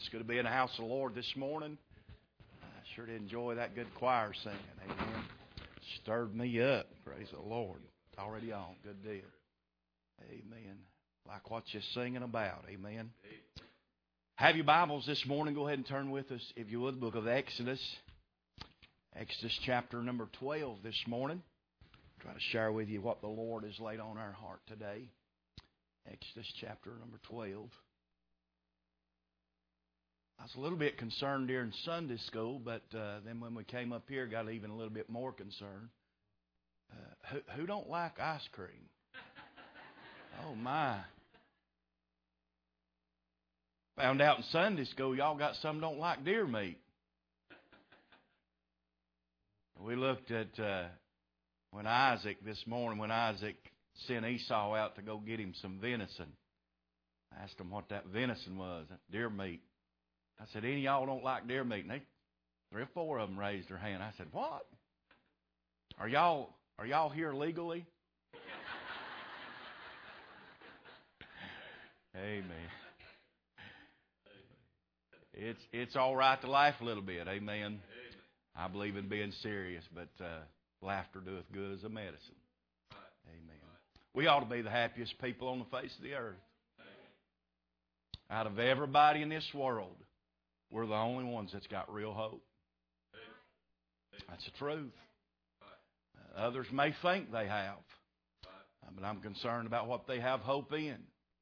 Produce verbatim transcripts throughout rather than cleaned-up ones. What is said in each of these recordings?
It's good to be in the house of the Lord this morning. I sure did enjoy that good choir singing. Amen. Stirred me up. Praise the Lord. It's already on. Good deal. Amen. Like what you're singing about. Amen. Have your Bibles this morning. Go ahead and turn with us, if you would, the book of Exodus. Exodus chapter number twelve this morning. Try to share with you what the Lord has laid on our heart today. Exodus chapter number twelve. I was a little bit concerned during Sunday school, but uh, then when we came up here, got even a little bit more concerned. Uh, who, who don't like ice cream? Oh, my. Found out in Sunday school, y'all got some don't like deer meat. We looked at uh, when Isaac, this morning, when Isaac sent Esau out to go get him some venison. I asked him what that venison was, that deer meat. I said, any of y'all don't like deer meat? And they, three or four of them raised their hand. I said, what? Are y'all are y'all here legally? Amen. It's it's all right to laugh a little bit. Amen. I believe in being serious, but uh, laughter doeth good as a medicine. Amen. We ought to be the happiest people on the face of the earth. Out of everybody in this world, we're the only ones that's got real hope. That's the truth. Uh, others may think they have, uh, but I'm concerned about what they have hope in.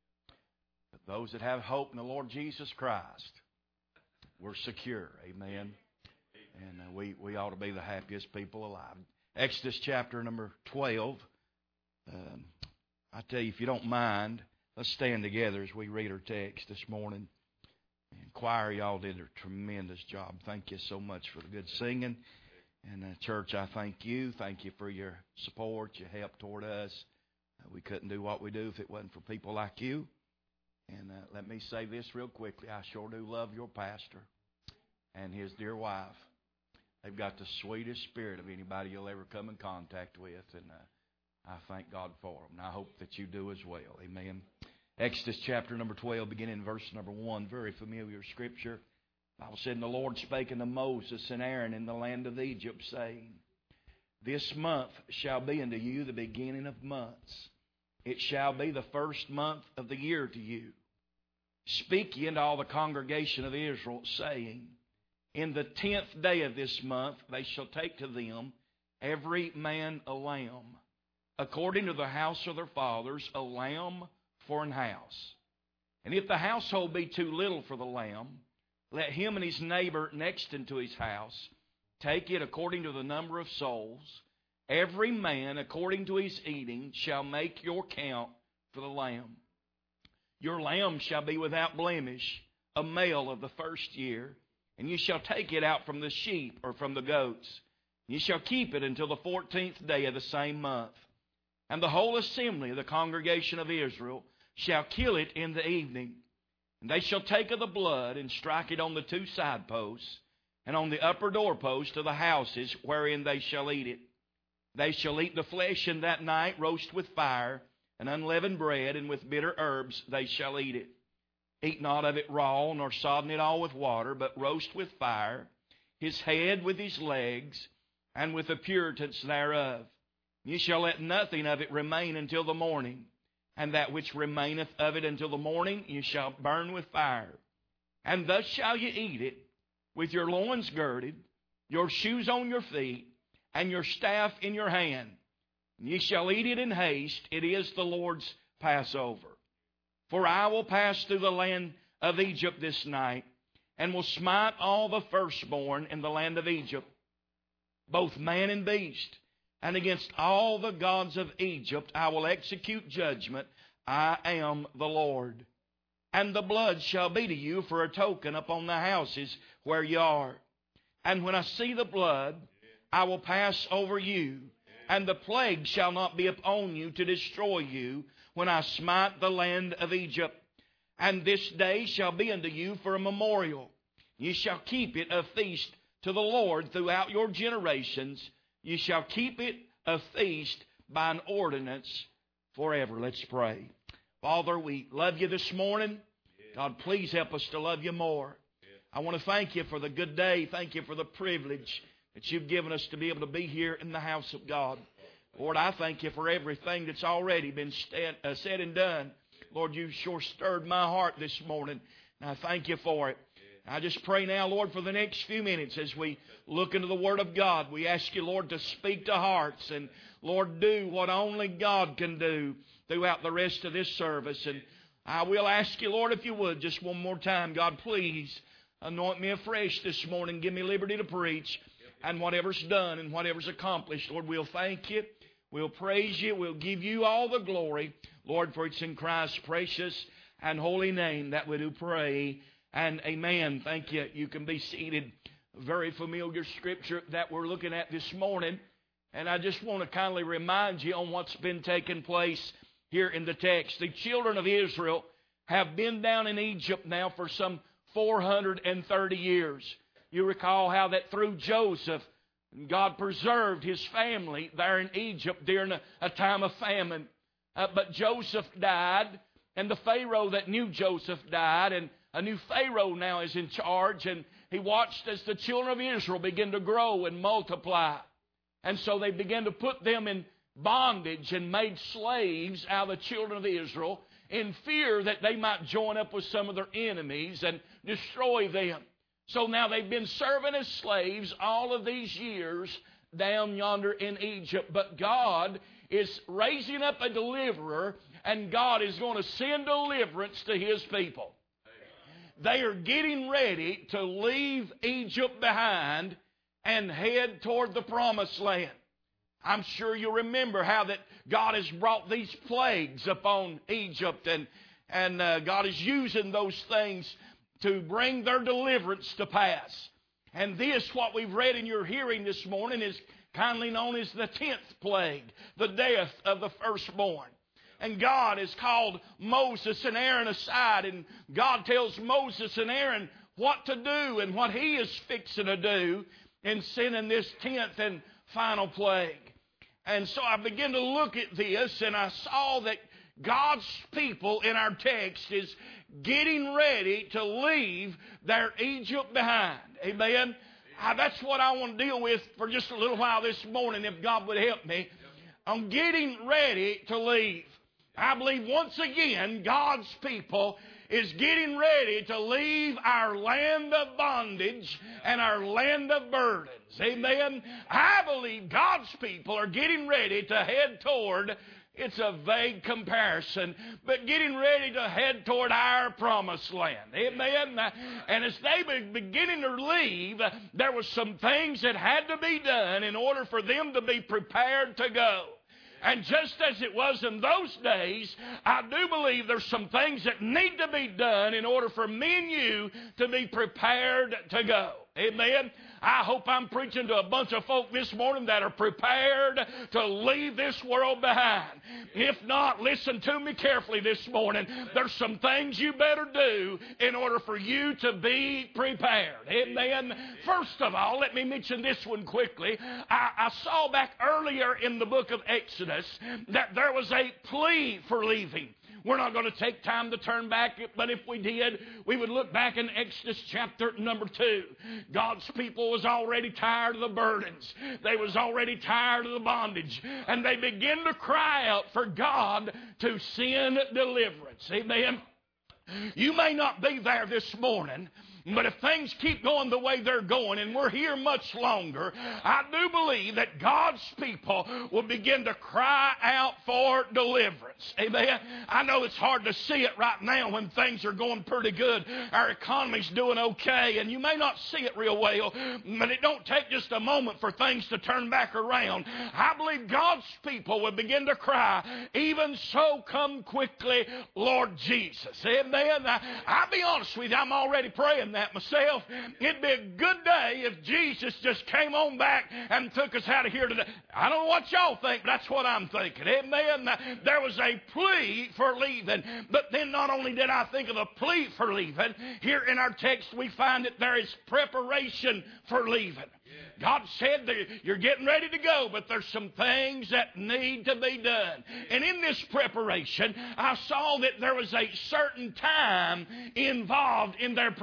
But those that have hope in the Lord Jesus Christ, we're secure. Amen. And uh, we, we ought to be the happiest people alive. Exodus chapter number twelve. Um, I tell you, if you don't mind, let's stand together as we read our text this morning. And choir, y'all did a tremendous job. Thank you so much for the good singing. And uh, church, I thank you. Thank you for your support, your help toward us. Uh, we couldn't do what we do if it wasn't for people like you. And uh, let me say this real quickly. I sure do love your pastor and his dear wife. They've got the sweetest spirit of anybody you'll ever come in contact with. And uh, I thank God for them. And I hope that you do as well. Amen. Exodus chapter number twelve, beginning in verse number one. Very familiar scripture. The Bible said, and the Lord spake unto Moses and Aaron in the land of Egypt, saying, this month shall be unto you the beginning of months. It shall be the first month of the year to you. Speak ye unto all the congregation of Israel, saying, in the tenth day of this month they shall take to them every man a lamb, according to the house of their fathers, a lamb for an house. And if the household be too little for the lamb, let him and his neighbor next unto his house take it according to the number of souls. Every man according to his eating shall make your count for the lamb. Your lamb shall be without blemish, a male of the first year, and you shall take it out from the sheep or from the goats. You shall keep it until the fourteenth day of the same month. And the whole assembly of the congregation of Israel shall kill it in the evening. And they shall take of the blood and strike it on the two side posts and on the upper doorpost of the houses wherein they shall eat it. They shall eat the flesh in that night, roast with fire and unleavened bread, and with bitter herbs they shall eat it. Eat not of it raw, nor sodden it all with water, but roast with fire, his head with his legs, and with the puritance thereof. Ye shall let nothing of it remain until the morning, and that which remaineth of it until the morning ye shall burn with fire. And thus shall ye eat it, with your loins girded, your shoes on your feet, and your staff in your hand. Ye shall eat it in haste. It is the Lord's Passover. For I will pass through the land of Egypt this night, and will smite all the firstborn in the land of Egypt, both man and beast. And against all the gods of Egypt I will execute judgment. I am the Lord. And the blood shall be to you for a token upon the houses where ye are. And when I see the blood, I will pass over you, and the plague shall not be upon you to destroy you when I smite the land of Egypt. And this day shall be unto you for a memorial. Ye shall keep it a feast to the Lord throughout your generations. You shall keep it a feast by an ordinance forever. Let's pray. Father, we love you this morning. God, please help us to love you more. I want to thank you for the good day. Thank you for the privilege that you've given us to be able to be here in the house of God. Lord, I thank you for everything that's already been st- uh, said and done. Lord, you sure stirred my heart this morning, and I thank you for it. I just pray now, Lord, for the next few minutes as we look into the Word of God. We ask you, Lord, to speak to hearts and, Lord, do what only God can do throughout the rest of this service. And I will ask you, Lord, if you would, just one more time, God, please anoint me afresh this morning. Give me liberty to preach. And whatever's done and whatever's accomplished, Lord, we'll thank you. We'll praise you. We'll give you all the glory. Lord, for it's in Christ's precious and holy name that we do pray. And amen. Thank you. You can be seated. Very familiar scripture that we're looking at this morning. And I just want to kindly remind you on what's been taking place here in the text. The children of Israel have been down in Egypt now for some four hundred thirty years. You recall how that through Joseph, God preserved his family there in Egypt during a, a time of famine. Uh, but Joseph died, and the Pharaoh that knew Joseph died, and a new Pharaoh now is in charge, and he watched as the children of Israel began to grow and multiply. And so they began to put them in bondage and made slaves out of the children of Israel in fear that they might join up with some of their enemies and destroy them. So now they've been serving as slaves all of these years down yonder in Egypt. But God is raising up a deliverer, and God is going to send deliverance to His people. They are getting ready to leave Egypt behind and head toward the promised land. I'm sure you remember how that God has brought these plagues upon Egypt, and, and uh, God is using those things to bring their deliverance to pass. And this, what we've read in your hearing this morning, is kindly known as the tenth plague, the death of the firstborn. And God has called Moses and Aaron aside, and God tells Moses and Aaron what to do and what He is fixing to do in sending this tenth and final plague. And so I began to look at this, and I saw that God's people in our text is getting ready to leave their Egypt behind. Amen? Uh, that's what I want to deal with for just a little while this morning, if God would help me. I'm getting ready to leave. I believe once again God's people is getting ready to leave our land of bondage and our land of burdens. Amen? I believe God's people are getting ready to head toward, it's a vague comparison, but getting ready to head toward our promised land. Amen? And as they were beginning to leave, there were some things that had to be done in order for them to be prepared to go. And just as it was in those days, I do believe there's some things that need to be done in order for me and you to be prepared to go. Amen? I hope I'm preaching to a bunch of folk this morning that are prepared to leave this world behind. If not, listen to me carefully this morning. There's some things you better do in order for you to be prepared. Amen? First of all, let me mention this one quickly. I, I saw back earlier in the book of Exodus that there was a plea for leaving. We're not going to take time to turn back, but if we did, we would look back in Exodus chapter number two. God's people was already tired of the burdens. They was already tired of the bondage. And they began to cry out for God to send deliverance. Amen? You may not be there this morning, but if things keep going the way they're going and we're here much longer, I do believe that God's people will begin to cry out for deliverance. Amen? I know it's hard to see it right now when things are going pretty good. Our economy's doing okay, and you may not see it real well, but it don't take just a moment for things to turn back around. I believe God's people will begin to cry, even so come quickly, Lord Jesus. Amen? I, I'll be honest with you, I'm already praying that myself. It'd be a good day if Jesus just came on back and took us out of here today. I don't know what y'all think, but that's what I'm thinking. Amen. There was a plea for leaving, but then not only did I think of a plea for leaving, here in our text we find that there is preparation for leaving. God said that you're getting ready to go, but there's some things that need to be done. And in this preparation, I saw that there was a certain time involved in their preparation.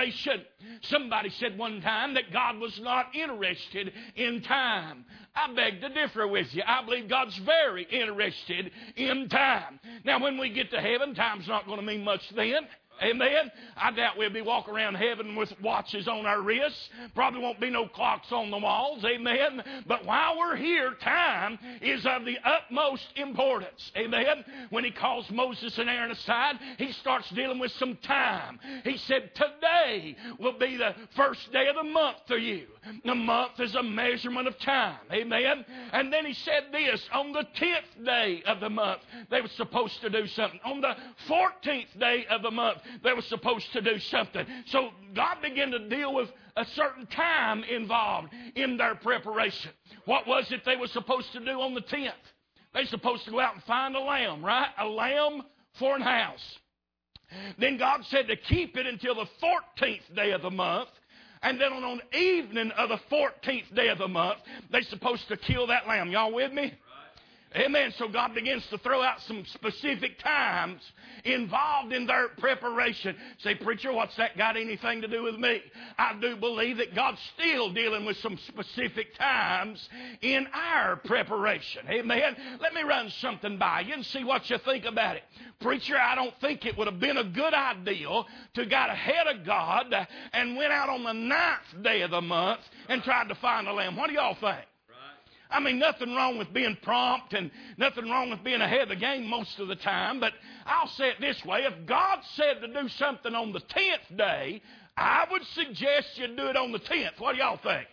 preparation. Somebody said one time that God was not interested in time. I beg to differ with you. I believe God's very interested in time. Now, when we get to heaven, time's not going to mean much then. Amen. I doubt we'll be walking around heaven with watches on our wrists. Probably won't be no clocks on the walls. Amen. But while we're here, time is of the utmost importance. Amen. When he calls Moses and Aaron aside, he starts dealing with some time. He said, today will be the first day of the month to you. The month is a measurement of time. Amen. And then he said this, on the tenth day of the month, they were supposed to do something. On the fourteenth day of the month, they were supposed to do something. So God began to deal with a certain time involved in their preparation. What was it they were supposed to do on the tenth? They were supposed to go out and find a lamb, right? A lamb for an house. Then God said to keep it until the fourteenth day of the month. And then on the evening of the fourteenth day of the month, they're supposed to kill that lamb. Y'all with me? Amen. So God begins to throw out some specific times involved in their preparation. Say, preacher, what's that got anything to do with me? I do believe that God's still dealing with some specific times in our preparation. Amen. Let me run something by you and see what you think about it. Preacher, I don't think it would have been a good idea to got ahead of God and went out on the ninth day of the month and tried to find a lamb. What do y'all think? I mean, nothing wrong with being prompt and nothing wrong with being ahead of the game most of the time. But I'll say it this way. If God said to do something on the tenth day, I would suggest you do it on the tenth. What do y'all think?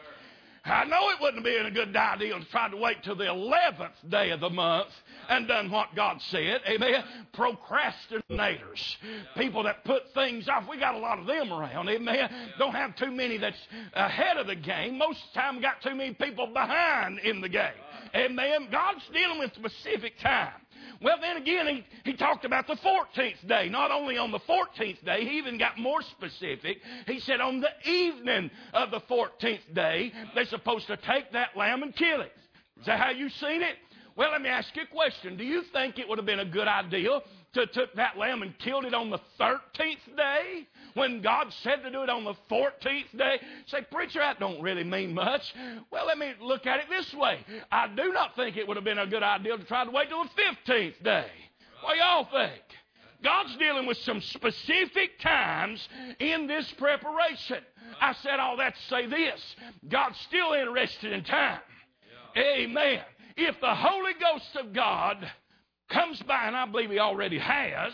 I know it wouldn't have been a good idea to try to wait till the eleventh day of the month and done what God said. Amen. Procrastinators. People that put things off. We got a lot of them around. Amen. Don't have too many that's ahead of the game. Most of the time we got too many people behind in the game. Amen. God's dealing with specific time. Well, then again, he, he talked about the fourteenth day. Not only on the fourteenth day, he even got more specific. He said on the evening of the fourteenth day, they're supposed to take that lamb and kill it. Is that how you seen it? Well, let me ask you a question. Do you think it would have been a good idea to took that lamb and killed it on the thirteenth day when God said to do it on the fourteenth day? Say, preacher, that don't really mean much. Well, let me look at it this way. I do not think it would have been a good idea to try to wait till the fifteenth day. What y'all think? God's dealing with some specific times in this preparation. I said all that to say this. God's still interested in time. Amen. If the Holy Ghost of God comes by, and I believe He already has,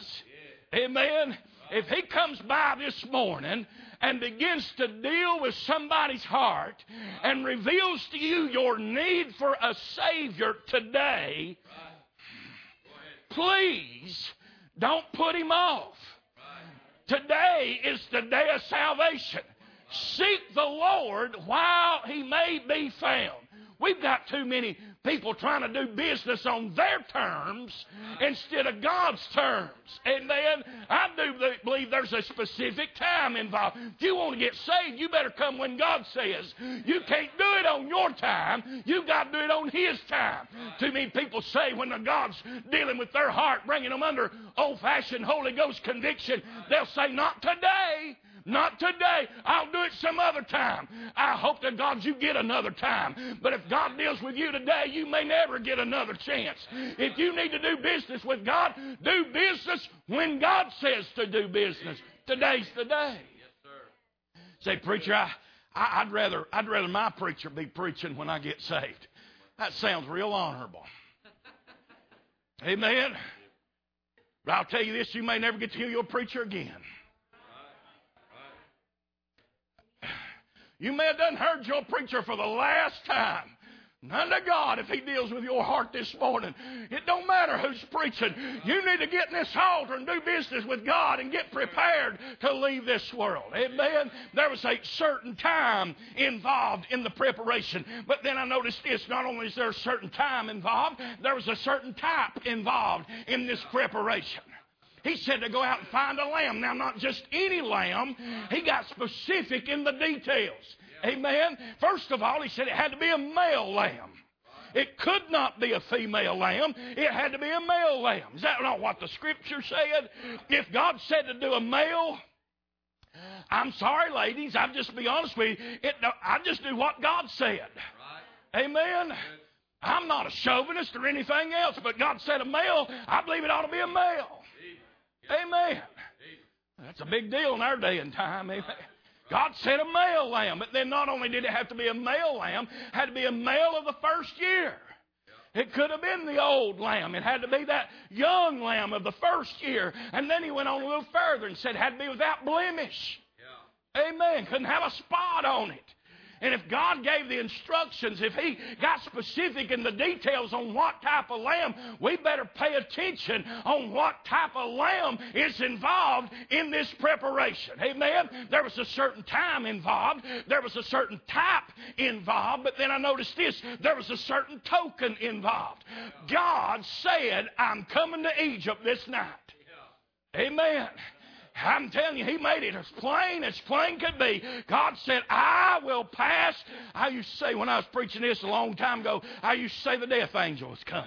amen, if He comes by this morning and begins to deal with somebody's heart and reveals to you your need for a Savior today, please don't put Him off. Today is the day of salvation. Seek the Lord while He may be found. We've got too many people trying to do business on their terms instead of God's terms. Amen. I do believe there's a specific time involved. If you want to get saved, you better come when God says. You can't do it on your time. You've got to do it on His time. Too many people say when the God's dealing with their heart, bringing them under old-fashioned Holy Ghost conviction, they'll say, not today. Not today. I'll do it some other time. I hope to God you get another time. But if God deals with you today, you may never get another chance. If you need to do business with God, do business when God says to do business. Today's the day. Yes, sir. Say, preacher, I, I, I'd rather I'd rather my preacher be preaching when I get saved. That sounds real honorable. Amen. But I'll tell you this, you may never get to hear your preacher again. You may have done heard your preacher for the last time. None to God if He deals with your heart this morning. It don't matter who's preaching. You need to get in this altar and do business with God and get prepared to leave this world. Amen. There was a certain time involved in the preparation. But then I noticed this. Not only is there a certain time involved, there was a certain type involved in this preparation. He said to go out and find a lamb. Now, not just any lamb. He got specific in the details. Amen. First of all, he said it had to be a male lamb. It could not be a female lamb. It had to be a male lamb. Is that not what the Scripture said? If God said to do a male, I'm sorry, ladies. I'll just be honest with you. It, I just do what God said. Right. Amen. I'm not a chauvinist or anything else, but God said a male, I believe it ought to be a male. Amen. That's a big deal in our day and time. Amen. God said a male lamb, but then not only did it have to be a male lamb, it had to be a male of the first year. It could have been the old lamb. It had to be that young lamb of the first year. And then he went on a little further and said it had to be without blemish. Yeah. Amen. Couldn't have a spot on it. And if God gave the instructions, if He got specific in the details on what type of lamb, we better pay attention on what type of lamb is involved in this preparation. Amen? There was a certain time involved. There was a certain type involved. But then I noticed this. There was a certain token involved. God said, I'm coming to Egypt this night. Amen. I'm telling you, He made it as plain as plain could be. God said, I will pass. I used to say when I was preaching this a long time ago, I used to say the death angel was coming.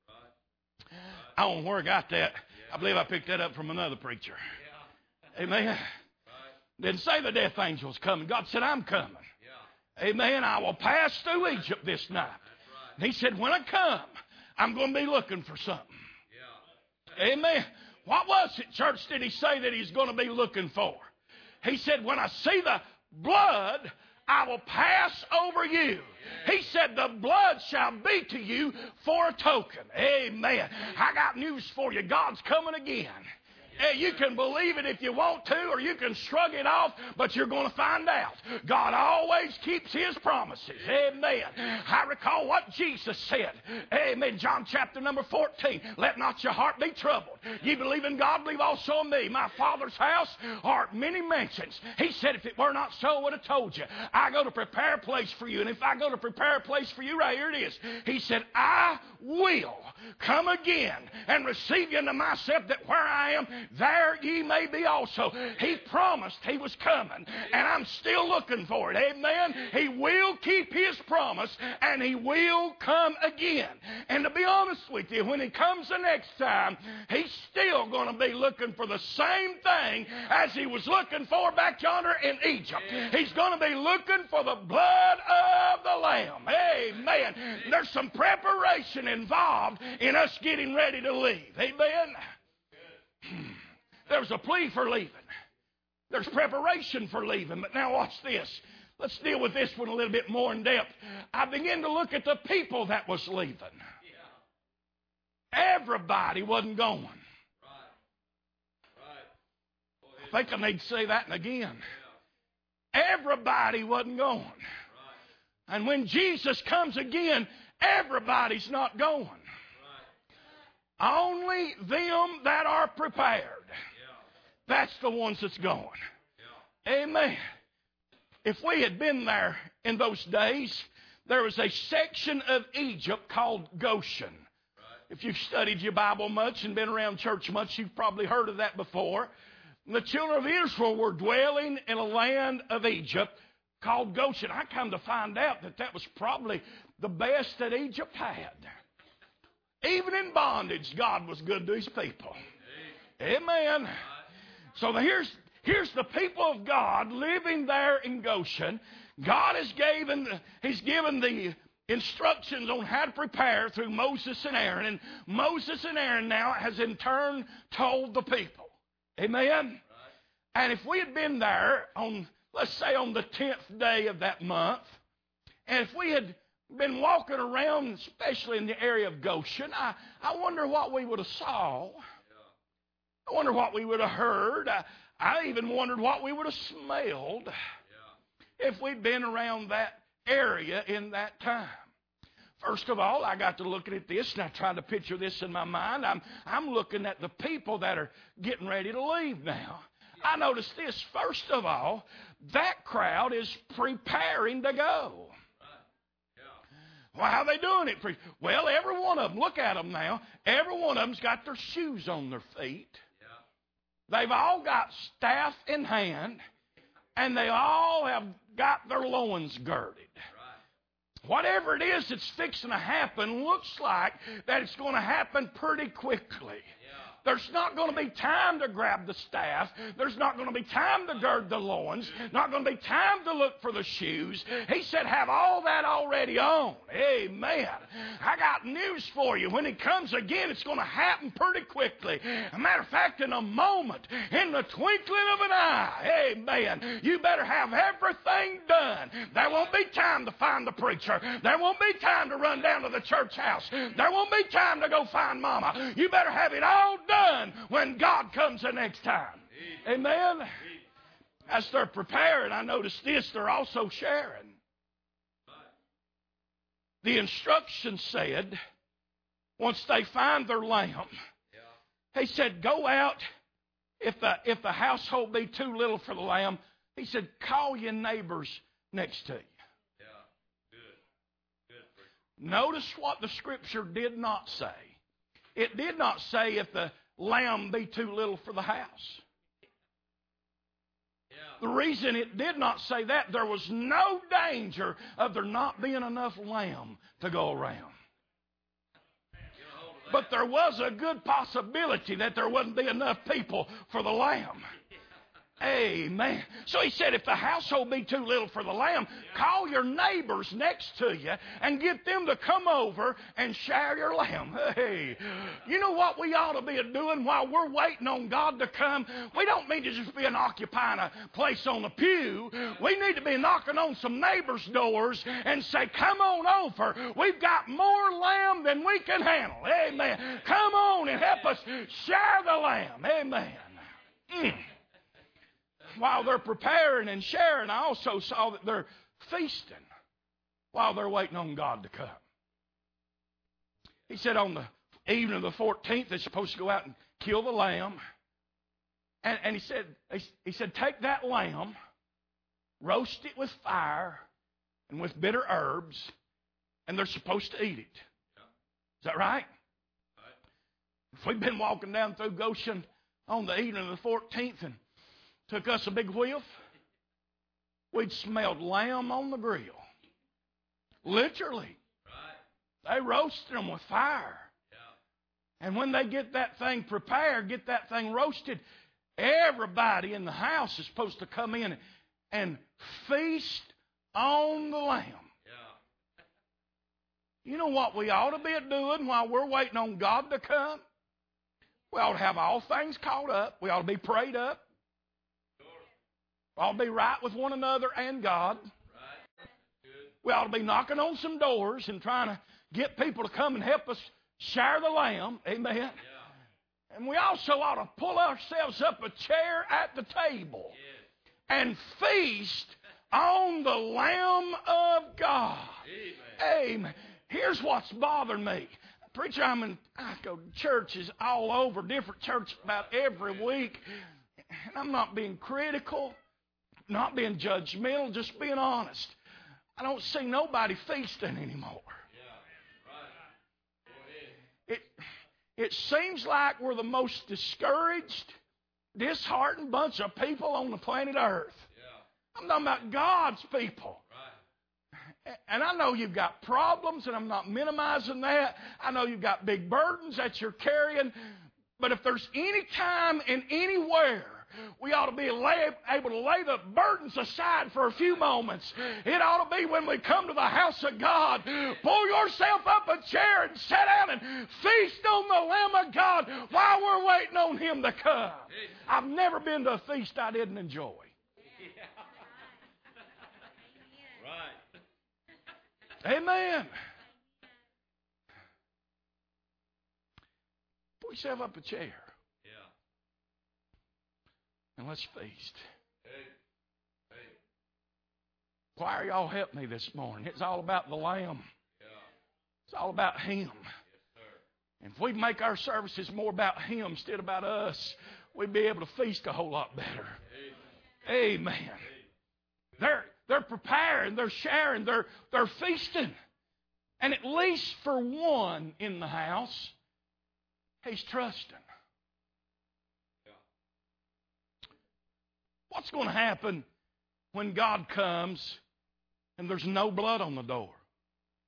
I don't know where I got that. I believe I picked that up from another preacher. Amen. Didn't say the death angel was coming. God said, I'm coming. Amen. I will pass through Egypt this night. And He said, when I come, I'm going to be looking for something. Amen. What was it, church, did He say that He's going to be looking for? He said, when I see the blood, I will pass over you. He said, the blood shall be to you for a token. Amen. I got news for you. God's coming again. Hey, you can believe it if you want to, or you can shrug it off, but you're going to find out. God always keeps His promises. Amen. I recall what Jesus said. Amen. John chapter number fourteen. Let not your heart be troubled. Ye believe in God, believe also in me. My Father's house are many mansions. He said, if it were not so, I would have told you. I go to prepare a place for you. And if I go to prepare a place for you, right here it is. He said, I will come again and receive you unto myself, that where I am, there ye may be also. He promised He was coming, and I'm still looking for it. Amen. He will keep His promise, and He will come again. And to be honest with you, when He comes the next time, He's still going to be looking for the same thing as He was looking for back yonder in Egypt. He's going to be looking for the blood of the Lamb. Amen. There's some preparation involved in us getting ready to leave. Amen. There's a plea for leaving. There's preparation for leaving. But now watch this. Let's deal with this one a little bit more in depth. I begin to look at the people that was leaving. Everybody wasn't going. I think I need to say that again. Everybody wasn't going. And when Jesus comes again, everybody's not going. Only them that are prepared. That's the ones that's going. Amen. If we had been there in those days, there was a section of Egypt called Goshen. If you've studied your Bible much and been around church much, you've probably heard of that before. The children of Israel were dwelling in a land of Egypt called Goshen. I come to find out that that was probably the best that Egypt had. Even in bondage, God was good to His people. Amen. So here's, here's the people of God living there in Goshen. God has given, He's given the instructions on how to prepare through Moses and Aaron. And Moses and Aaron now has in turn told the people. Amen. And if we had been there on, let's say on the tenth day of that month, and if we had been walking around, especially in the area of Goshen, I, I wonder what we would have saw. I wonder what we would have heard. I, I even wondered what we would have smelled if we'd been around that area in that time. First of all, I got to looking at this, and I tried to picture this in my mind. I'm, I'm looking at the people that are getting ready to leave now. I noticed this. First of all, that crowd is preparing to go. Well, how are they doing it? Well, every one of them, look at them now. Every one of them's got their shoes on their feet. They've all got staff in hand, and they all have got their loins girded. Whatever it is that's fixing to happen looks like that it's going to happen pretty quickly. There's not going to be time to grab the staff. There's not going to be time to gird the loins. Not going to be time to look for the shoes. He said, have all that already on. Amen. I got news for you. When He comes again, it's going to happen pretty quickly. As a matter of fact, in a moment, in the twinkling of an eye, amen, you better have everything done. There won't be time to find the preacher. There won't be time to run down to the church house. There won't be time to go find mama. You better have it all done when God comes the next time. Amen. As they're preparing, I noticed this, they're also sharing. The instructions said, once they find their lamb, He said, go out. If the, if the household be too little for the lamb, He said, call your neighbors next to you. Notice what the Scripture did not say. It did not say if the lamb be too little for the house. The reason it did not say that, there was no danger of there not being enough lamb to go around. But there was a good possibility that there wouldn't be enough people for the lamb. Amen. So He said, if the household be too little for the lamb, call your neighbors next to you and get them to come over and share your lamb. Hey, you know what we ought to be doing while we're waiting on God to come? We don't need to just be an occupying a place on the pew. We need to be knocking on some neighbors' doors and say, come on over. We've got more lamb than we can handle. Amen. Come on and help us share the lamb. Amen. Mm. While they're preparing and sharing, I also saw that they're feasting while they're waiting on God to come. He said on the evening of the fourteenth, they're supposed to go out and kill the lamb. And, and he said, he said, take that lamb, roast it with fire and with bitter herbs, and they're supposed to eat it. Is that right? If we've been walking down through Goshen on the evening of the fourteenth and took us a big whiff, we'd smelled lamb on the grill. Literally. They roasted them with fire. And when they get that thing prepared, get that thing roasted, everybody in the house is supposed to come in and feast on the lamb. You know what we ought to be doing while we're waiting on God to come? We ought to have all things caught up. We ought to be prayed up. We ought to be right with one another and God. We ought to be knocking on some doors and trying to get people to come and help us share the lamb. Amen. Yeah. And we also ought to pull ourselves up a chair at the table yes. and feast on the Lamb of God. Amen. Amen. Here's what's bothering me. Preacher, I'm in, I go to churches all over, different churches about every week. And I'm not being critical, not being judgmental, just being honest. I don't see nobody feasting anymore. It, it seems like we're the most discouraged, disheartened bunch of people on the planet Earth. I'm talking about God's people. And I know you've got problems, and I'm not minimizing that. I know you've got big burdens that you're carrying. But if there's any time and anywhere we ought to be lay, able to lay the burdens aside for a few moments, it ought to be when we come to the house of God. Pull yourself up a chair and sit down and feast on the Lamb of God while we're waiting on Him to come. I've never been to a feast I didn't enjoy. Amen. Pull yourself up a chair. Yeah. And let's feast. Hey. Hey. Choir, y'all help me this morning. It's all about the Lamb. Yeah. It's all about Him. Yes, sir. And if we make our services more about Him instead of about us, we'd be able to feast a whole lot better. Amen. Amen. Hey. They're They're preparing, they're sharing, they're, they're feasting. And at least for one in the house, he's trusting. Yeah. What's going to happen when God comes and there's no blood on the door?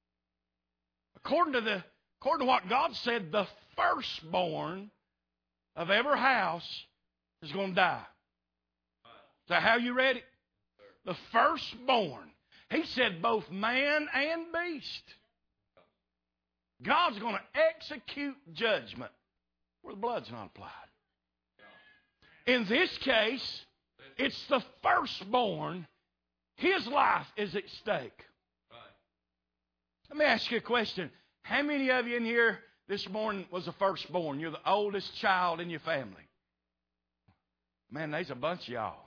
According to, the, according to what God said, the firstborn of every house is going to die. Is that how you read it? The firstborn. He said both man and beast. God's going to execute judgment where the blood's not applied. In this case, it's the firstborn. His life is at stake. Let me ask you a question. How many of you in here this morning was the firstborn? You're the oldest child in your family. Man, there's a bunch of y'all.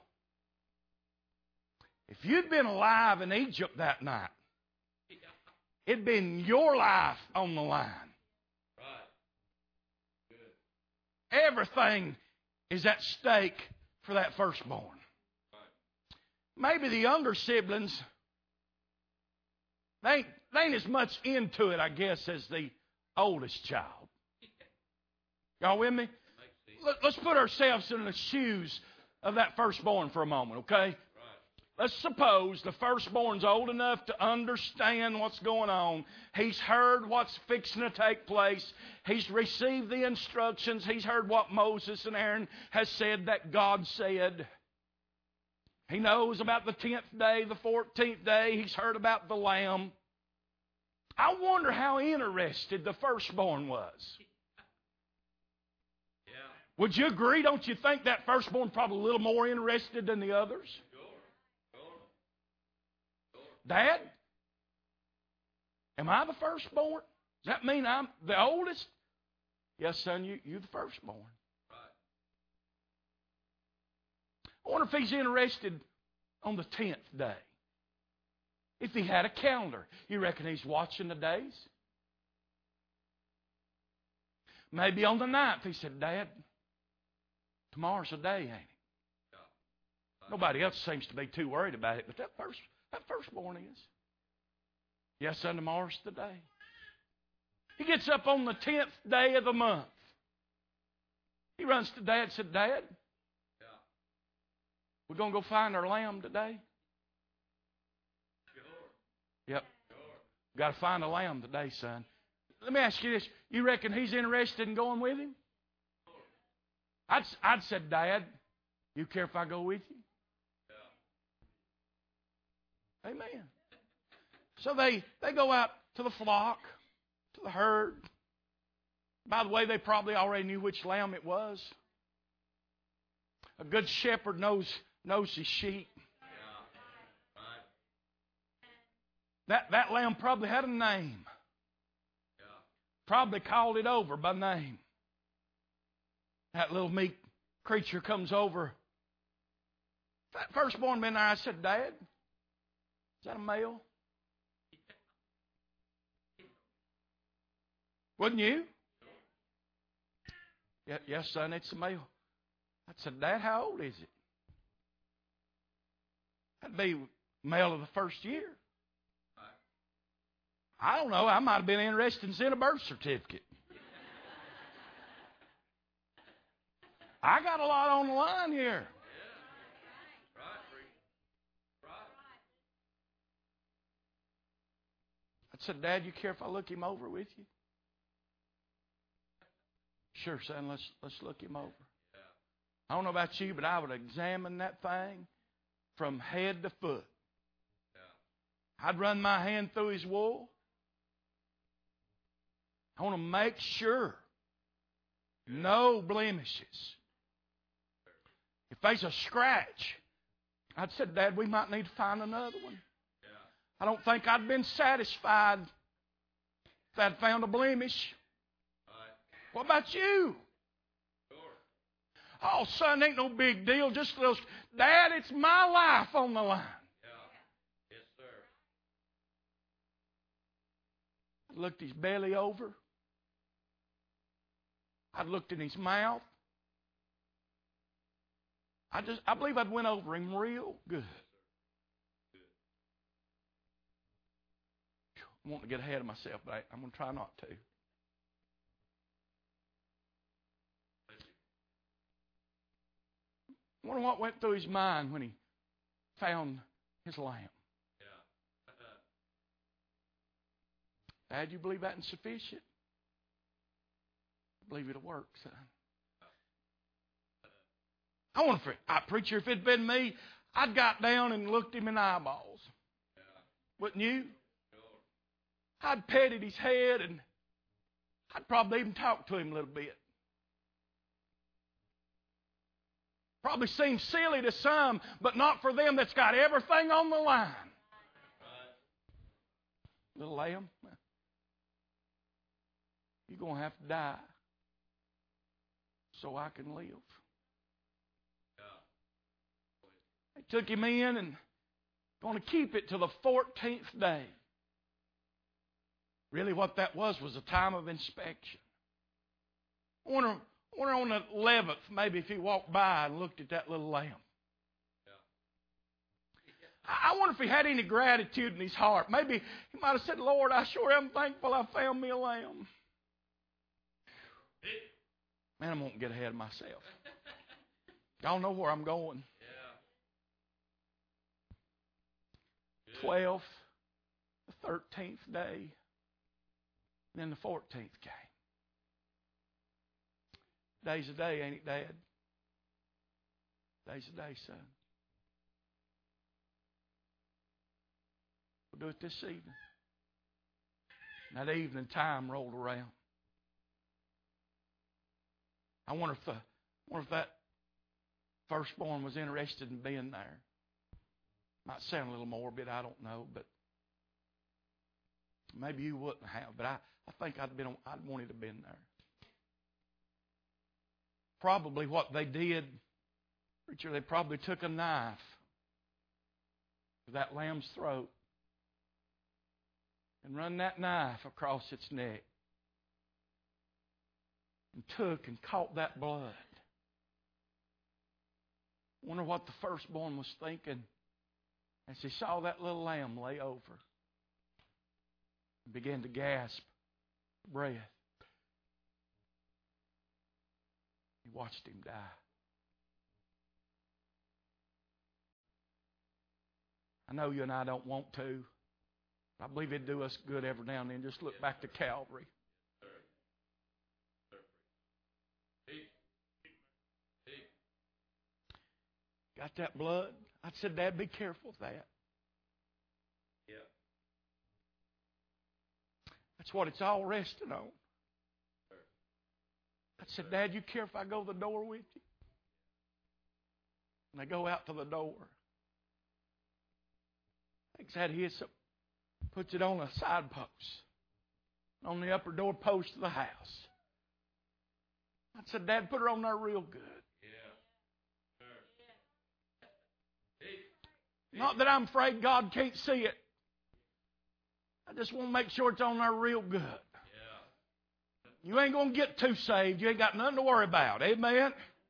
If you'd been alive in Egypt that night, it'd been your life on the line. Everything is at stake for that firstborn. Maybe the younger siblings, they ain't, they ain't as much into it, I guess, as the oldest child. Y'all with me? Let's put ourselves in the shoes of that firstborn for a moment, okay? Let's suppose the firstborn's old enough to understand what's going on. He's heard what's fixing to take place. He's received the instructions. He's heard what Moses and Aaron has said that God said. He knows about the tenth day, the fourteenth day. He's heard about the lamb. I wonder how interested the firstborn was. Yeah. Would you agree? Don't you think that firstborn probably a little more interested than the others? Dad, am I the firstborn? Does that mean I'm the oldest? Yes, son, you, you're the firstborn. I wonder if he's interested on the tenth day. If he had a calendar, you reckon he's watching the days? Maybe on the ninth he said, Dad, tomorrow's the day, ain't it? Nobody else seems to be too worried about it, but that first that firstborn is. Yes, son, tomorrow's the day. He gets up on the tenth day of the month. He runs to Dad and said, Dad, we're going to go find our lamb today. Yep. Got to find a lamb today, son. Let me ask you this. You reckon he's interested in going with him? I'd, I'd said, Dad, you care if I go with you? Amen. So they, they go out to the flock, to the herd. By the way, they probably already knew which lamb it was. A good shepherd knows knows his sheep. That, that lamb probably had a name. Probably called it over by name. That little meek creature comes over. That firstborn been there, I said, Dad, is that a male? Wouldn't you? Yeah, yes, son, it's a male. I said, Dad, how old is it? That'd be male of the first year. I don't know. I might have been interested in seeing a birth certificate. I got a lot on the line here. I said, Dad, you care if I look him over with you? Sure, son, let's let's look him over. I don't know about you, but I would examine that thing from head to foot. I'd run my hand through his wool. I want to make sure no blemishes. If there's a scratch, I'd said, Dad, we might need to find another one. I don't think I'd been satisfied if I'd found a blemish. What about you? Oh, son, ain't no big deal. Just a little. Dad, it's my life on the line. Yes, sir. I looked his belly over. I looked in his mouth. I just, I believe I'd went over him real good. I'm wanting to get ahead of myself, but I, I'm going to try not to. I wonder what went through his mind when he found his lamb. Dad, you believe that insufficient? I believe it'll work, son. I wonder if, I, preacher, if it'd been me, I'd got down and looked him in the eyeballs. Wouldn't you? I'd petted his head and I'd probably even talked to him a little bit. Probably seems silly to some, but not for them that's got everything on the line. Little lamb, you're going to have to die so I can live. They took him in and going to keep it till the fourteenth day. Really what that was was a time of inspection. I wonder, I wonder on the eleventh, maybe if he walked by and looked at that little lamb. I wonder if he had any gratitude in his heart. Maybe he might have said, Lord, I sure am thankful I found me a lamb. Man, I'm going to get ahead of myself. Y'all know where I'm going. Twelfth, the thirteenth day, and then the fourteenth came. Day's a day, ain't it, Dad? Day's a day, son. We'll do it this evening. And that evening time rolled around. I wonder if the, I wonder if that firstborn was interested in being there. Might sound a little morbid, I don't know, but maybe you wouldn't have. But I, I think I'd been, I'd wanted to have been there. Probably what they did, preacher, they probably took a knife to that lamb's throat and run that knife across its neck and took and caught that blood. I wonder what the firstborn was thinking as he saw that little lamb lay over and began to gasp breath. He watched him die. I know you and I don't want to. I believe it'd do us good every now and then. Just look back to Calvary. Got that blood? I said, Dad, be careful of that. Yeah. That's what it's all resting on. I said, Dad, you care if I go to the door with you? And I go out to the door. Takes that hits up, puts it on a side post, on the upper door post of the house. I said, Dad, put her on there real good. Not that I'm afraid God can't see it. I just want to make sure it's on there real good. You ain't going to get too saved. You ain't got nothing to worry about. Amen?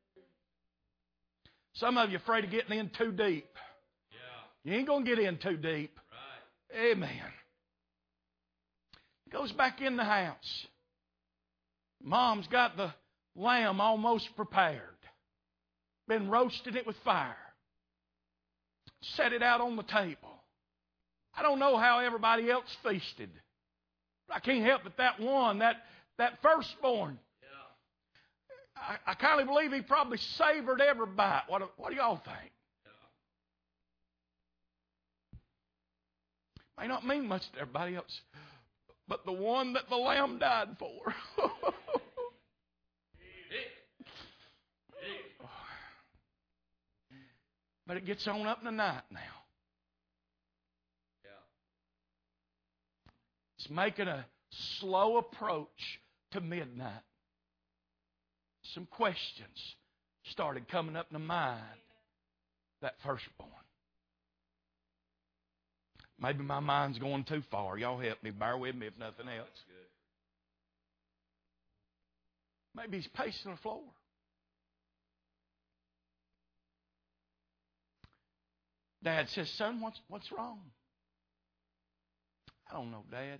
Some of you afraid of getting in too deep. You ain't going to get in too deep. Amen. Goes back in the house. Mom's got the lamb almost prepared. Been roasting it with fire. Set it out on the table. I don't know how everybody else feasted. But I can't help but that one, that, that firstborn. Yeah. I, I kind of believe he probably savored every bite. What, what do y'all think? Yeah. May not mean much to everybody else, but the one that the lamb died for. But it gets on up in the night now. Yeah. It's making a slow approach to midnight. Some questions started coming up in the mind. That firstborn. Maybe my mind's going too far. Y'all help me. Bear with me if nothing else. Maybe he's pacing the floor. Dad says, son, what's, what's wrong? I don't know, Dad.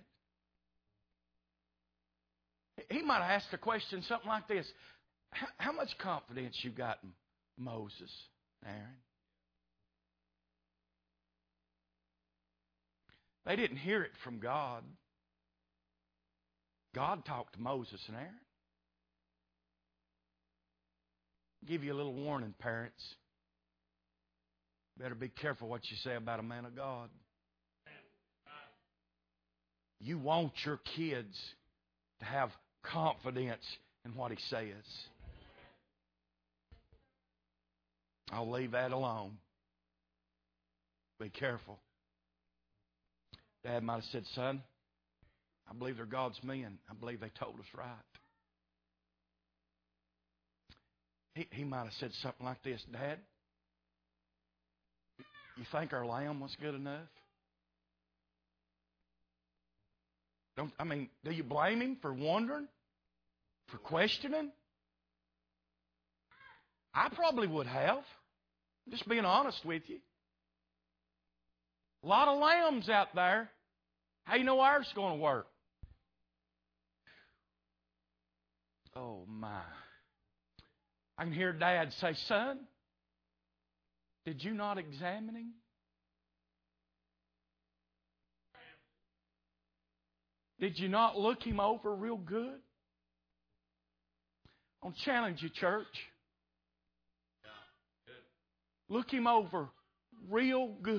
He might have asked a question something like this. How, how much confidence you got in Moses, Aaron? They didn't hear it from God. God talked to Moses and Aaron. give you a little warning, parents. Better be careful what you say about a man of God. You want your kids to have confidence in what he says. I'll leave that alone. Be careful. Dad might have said, son, I believe they're God's men. I believe they told us right. He, he might have said something like this, Dad, you think our lamb was good enough? Don't, I mean, do you blame him for wondering? For questioning? I probably would have. Just being honest with you. A lot of lambs out there. How you know ours is going to work? Oh, my. I can hear Dad say, son, did you not examine him? Did you not look him over real good? I'll challenge you, church. Look him over real good.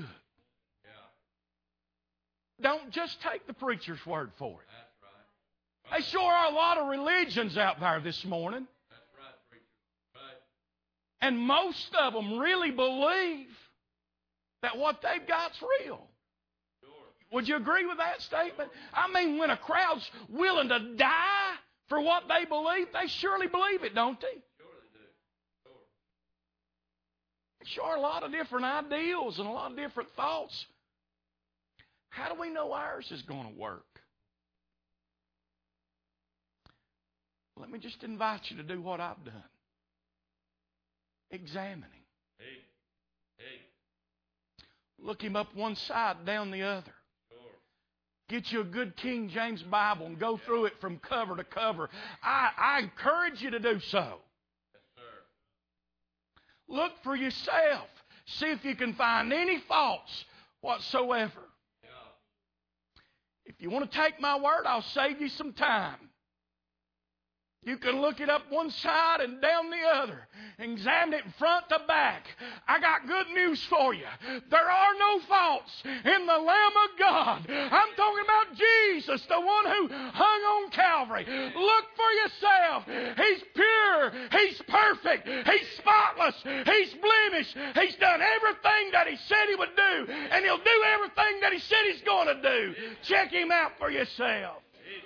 Don't just take the preacher's word for it. That's right. There sure are a lot of religions out there this morning. That's right, preacher. Right. And most of them really believe that what they've got's real. Sure. Would you agree with that statement? I mean, when a crowd's willing to die for what they believe, they surely believe it, don't they? Sure they do. Sure. There sure are a lot of different ideals and a lot of different thoughts. How do we know ours is going to work? Let me just invite you to do what I've done. Examining. Hey. Hey. Look him up one side, down the other. Sure. Get you a good King James Bible and go through it from cover to cover. I, I encourage you to do so. Yes, sir. Look for yourself. See if you can find any faults whatsoever. If you want to take my word, I'll save you some time. You can look it up one side and down the other. Examine it front to back. I got good news for you. There are no faults in the Lamb of God. I'm talking about Jesus, the one who hung on Calvary. Look for yourself. He's pure. He's perfect. He's spotless. He's blemished. He's done everything that He said He would do. And He'll do everything that He said He's going to do. Check Him out for yourself.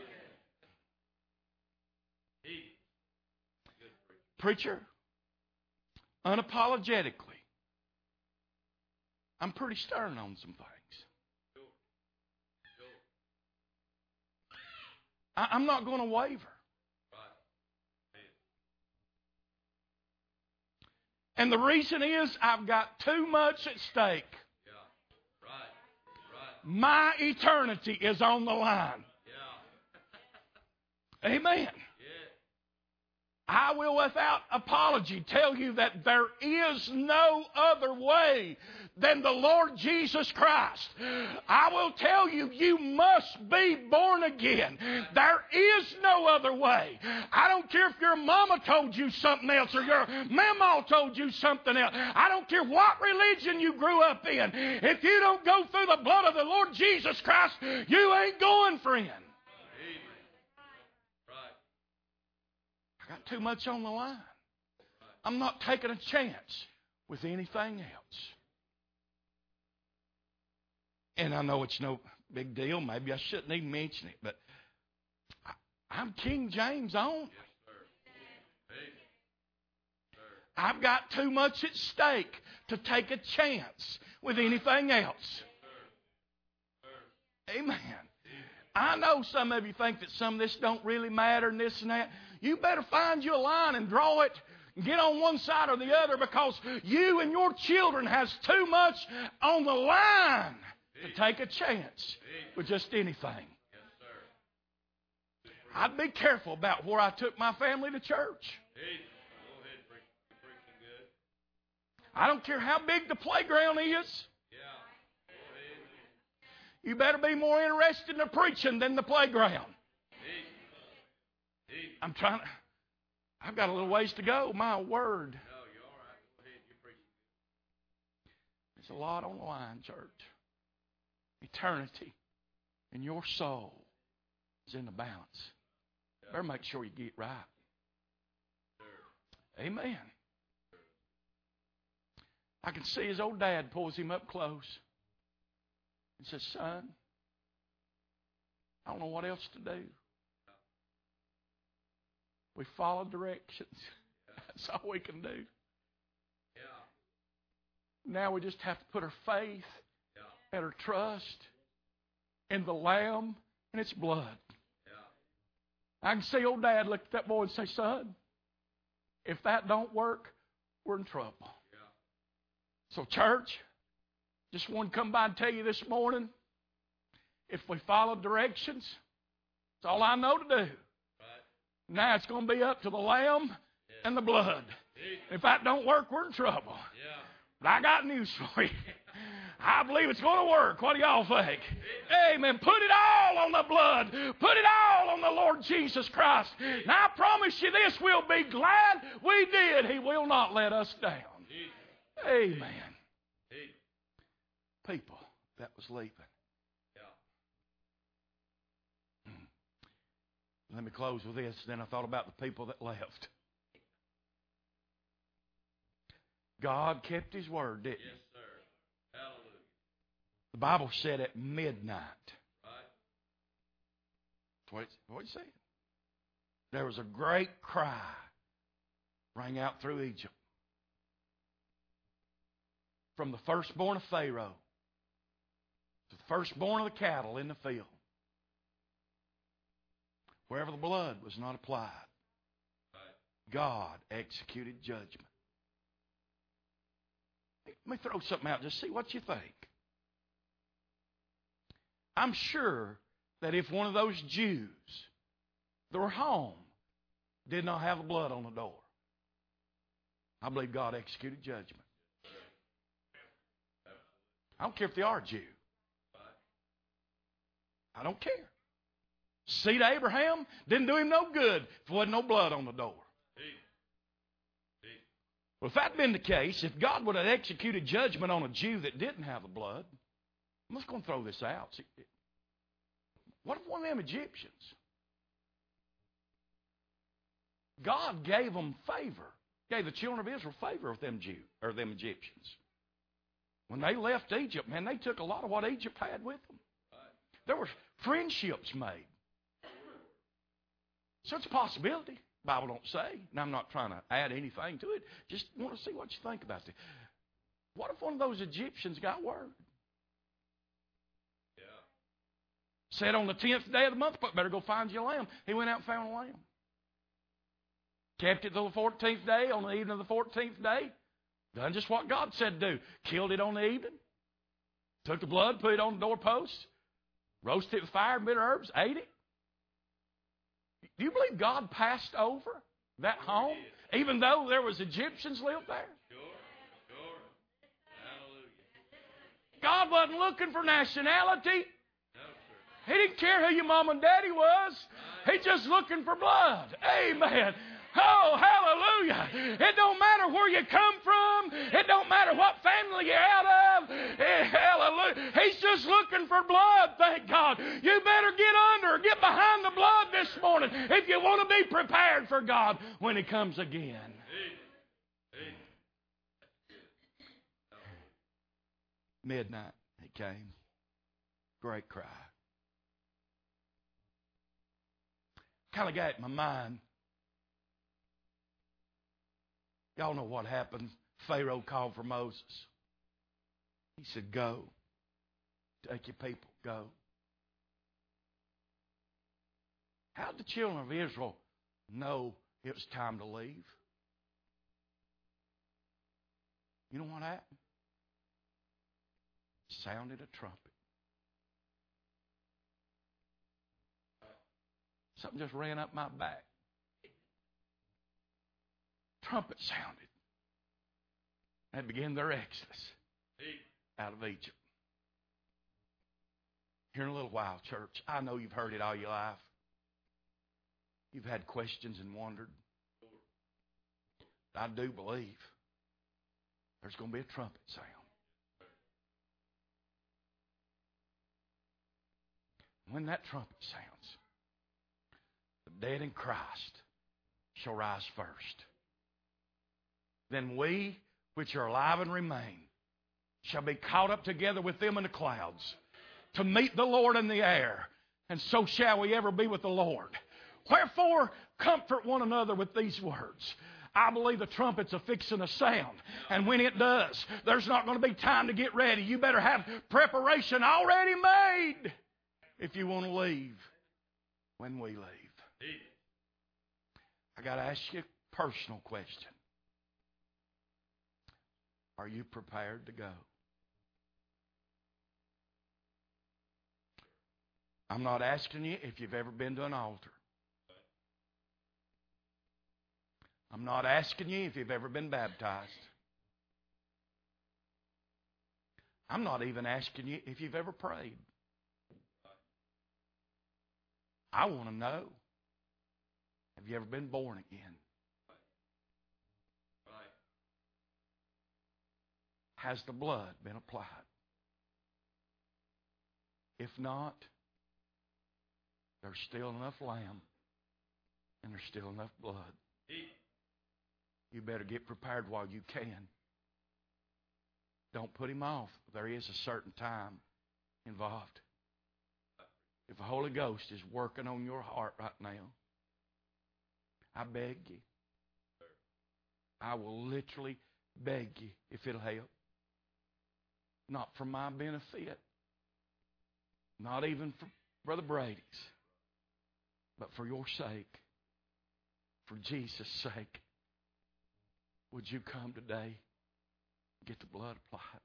Preacher, unapologetically, I'm pretty stern on some things. I, I'm not going to waver. And the reason is I've got too much at stake. My eternity is on the line. Amen. I will without apology tell you that there is no other way than the Lord Jesus Christ. I will tell you, you must be born again. There is no other way. I don't care if your mama told you something else or your mama told you something else. I don't care what religion you grew up in. If you don't go through the blood of the Lord Jesus Christ, you ain't going, friend. Got too much on the line. I'm not taking a chance with anything else. And I know it's no big deal. Maybe I shouldn't even mention it, but I'm King James only. I've got too much at stake to take a chance with anything else. Amen. I know some of you think that some of this don't really matter and this and that. You better find you a line and draw it and get on one side or the other, because you and your children has too much on the line to take a chance with just anything. I'd be careful about where I took my family to church. I don't care how big the playground is. You better be more interested in the preaching than the playground. I'm trying to, I've got a little ways to go. My word. It's a lot on the line, church. Eternity and your soul is in the balance. Better make sure you get it right. Amen. I can see his old dad pulls him up close and says, son, I don't know what else to do. We follow directions. That's all we can do. Now we just have to put our faith and our trust in the Lamb and its blood. I can see old Dad look at that boy and say, son, if that don't work, we're in trouble. So church, just want to come by and tell you this morning, if we follow directions, that's all I know to do. Right. Now it's going to be up to the Lamb yeah. and the blood. Yeah. If that don't work, we're in trouble. Yeah. But I got news for you. I believe it's going to work. What do y'all think? Amen. Put it all on the blood. Put it all on the Lord Jesus Christ. And I promise you this, we'll be glad we did. He will not let us down. Amen. People that was leaving. Let me close with this. Then I thought about the people that left. God kept His word, didn't He? Yes, sir. Hallelujah. The Bible said at midnight. Right. That's what it, what it said. There was a great cry rang out through Egypt. From the firstborn of Pharaoh to the firstborn of the cattle in the field. Wherever the blood was not applied, God executed judgment. Let me throw something out. Just see what you think. I'm sure that if one of those Jews that were home did not have the blood on the door, I believe God executed judgment. I don't care if they are Jew. I don't care. Seed of Abraham didn't do him no good if there wasn't no blood on the door. Well, if that had been the case, if God would have executed judgment on a Jew that didn't have the blood, I'm just going to throw this out. What if one of them Egyptians? God gave them favor, gave the children of Israel favor with them Jew or them Egyptians. When they left Egypt, man, they took a lot of what Egypt had with them. There were friendships made. So it's a possibility. The Bible don't say, and I'm not trying to add anything to it. Just want to see what you think about it. What if one of those Egyptians got word? Yeah. Said on the tenth day of the month, but better go find you a lamb. He went out and found a lamb. Kept it till the fourteenth day. On the evening of the fourteenth day, done just what God said to do. Killed it on the evening. Took the blood, put it on the doorpost. Roasted it with fire and bitter herbs. Ate it. Do you believe God passed over that home, even though there was Egyptians lived there? Sure, sure. Hallelujah. God wasn't looking for nationality. No, sir. He didn't care who your mom and daddy was. He's just looking for blood. Amen. Oh, hallelujah. It don't matter where you come from. It don't matter what family you're out of. Eh, hallelujah. He's just looking for blood, thank God. You better get under, get behind the blood this morning if you want to be prepared for God when He comes again. Midnight, He came. Great cry. Kind of got in my mind. Y'all know what happened. Pharaoh called for Moses. He said, go. Take your people. Go. How did the children of Israel know it was time to leave? You know what happened? Sounded a trumpet. Something just ran up my back. Trumpet sounded. They began their exodus out of Egypt. Here in a little while, church, I know you've heard it all your life. You've had questions and wondered. I do believe there's going to be a trumpet sound. When that trumpet sounds, the dead in Christ shall rise first. Then we which are alive and remain shall be caught up together with them in the clouds to meet the Lord in the air, and so shall we ever be with the Lord. Wherefore, comfort one another with these words. I believe the trumpet's affixing a sound, and when it does, there's not going to be time to get ready. You better have preparation already made if you want to leave when we leave. I got to ask you a personal question. Are you prepared to go? I'm not asking you if you've ever been to an altar. I'm not asking you if you've ever been baptized. I'm not even asking you if you've ever prayed. I want to know, have you ever been born again? Has the blood been applied? If not, there's still enough lamb and there's still enough blood. You better get prepared while you can. Don't put him off. There is a certain time involved. If the Holy Ghost is working on your heart right now, I beg you. I will literally beg you if it'll help. Not for my benefit. Not even for Brother Brady's. But for your sake. For Jesus' sake. Would you come today and get the blood applied?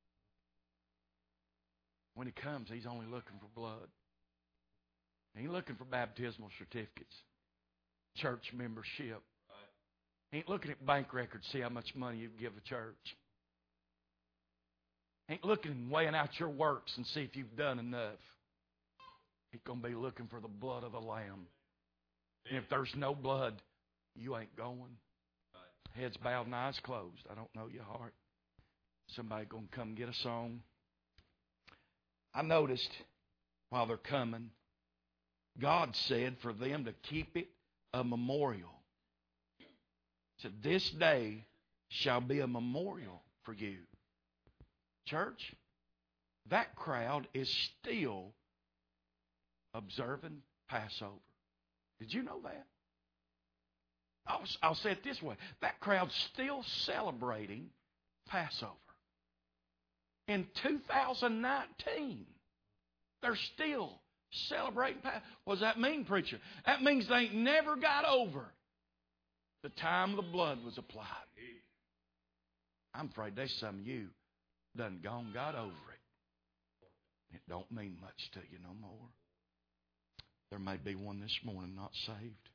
When he comes, he's only looking for blood. He ain't looking for baptismal certificates, church membership. He ain't looking at bank records to see how much money you give the church. He ain't looking and weighing out your works and see if you've done enough. He's going to be looking for the blood of the Lamb. And if there's no blood, you ain't going. Heads bowed and eyes closed. I don't know your heart. Somebody going to come get a song. I noticed while they're coming, God said for them to keep it a memorial. He said, this day shall be a memorial for you. Church, that crowd is still observing Passover. Did you know that? I'll, I'll say it this way. That crowd's still celebrating Passover. In two thousand nineteen, they're still celebrating Passover. What does that mean, preacher? That means they ain't never got over the time the blood was applied. I'm afraid there's some of you done gone, got over it. It don't mean much to you no more. There may be one this morning not saved.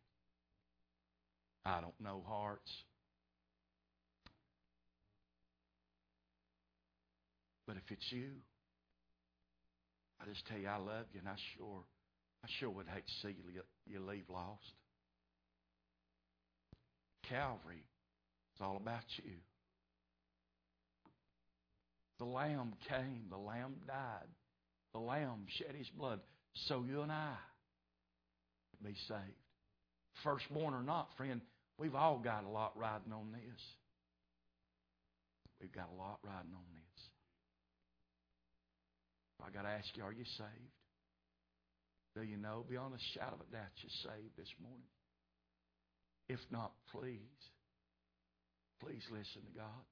I don't know hearts. But if it's you, I just tell you I love you, and I sure, I sure would hate to see you, you leave lost. Calvary is all about you. The Lamb came, the Lamb died, the Lamb shed His blood so you and I be saved. Firstborn or not, friend, we've all got a lot riding on this. We've got a lot riding on this. I got to ask you, are you saved? Do you know, beyond a shadow of a doubt, you're saved this morning? If not, please, please listen to God.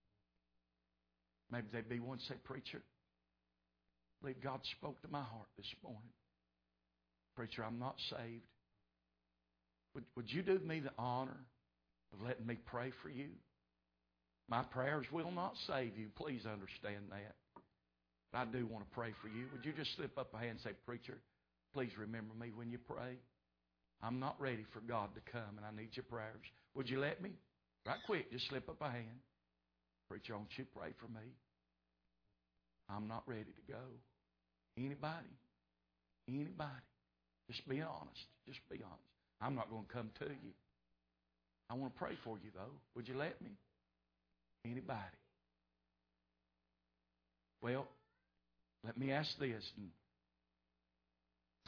Maybe there'd be one say, preacher, I believe God spoke to my heart this morning. Preacher, I'm not saved. Would, would you do me the honor of letting me pray for you? My prayers will not save you. Please understand that. But I do want to pray for you. Would you just slip up a hand and say, preacher, please remember me when you pray. I'm not ready for God to come, and I need your prayers. Would you let me? Right quick, just slip up a hand. Preacher, won't you pray for me? I'm not ready to go. Anybody? Anybody? Just be honest. Just be honest. I'm not going to come to you. I want to pray for you, though. Would you let me? Anybody? Well, let me ask this. And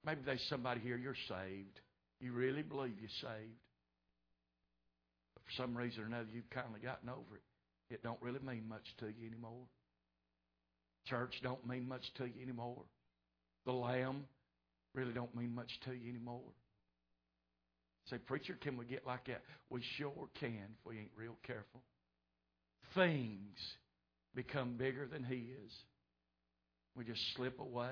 Maybe there's somebody here, you're saved. You really believe you're saved. But for some reason or another, you've kind of gotten over it. It don't really mean much to you anymore. Church don't mean much to you anymore. The Lamb really don't mean much to you anymore. Say, preacher, can we get like that? We sure can if we ain't real careful. Things become bigger than He is. We just slip away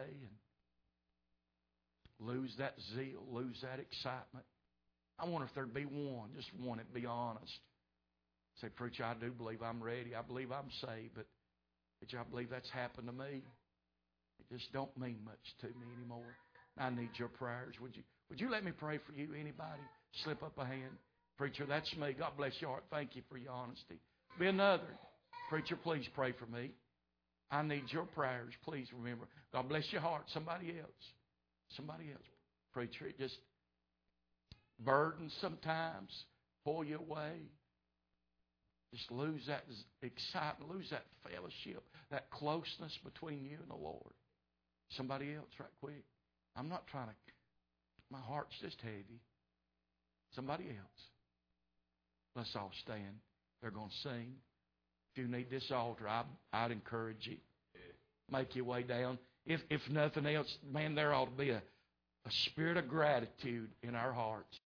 and lose that zeal, lose that excitement. I wonder if there'd be one, just one, and be honest. Say, preacher, I do believe I'm ready. I believe I'm saved, but preacher, I believe that's happened to me. It just don't mean much to me anymore. I need your prayers. Would you would you let me pray for you? Anybody? Slip up a hand. Preacher, that's me. God bless your heart. Thank you for your honesty. Be another. Preacher, please pray for me. I need your prayers. Please remember. God bless your heart. Somebody else. Somebody else. Preacher, it just burdens sometimes. Pull you away. Just lose that excitement. Lose that fellowship. That closeness between you and the Lord. Somebody else right quick. I'm not trying to. My heart's just heavy. Somebody else. Let's all stand. They're going to sing. If you need this altar, I, I'd encourage you. Make your way down. If if nothing else, man, there ought to be a, a spirit of gratitude in our hearts.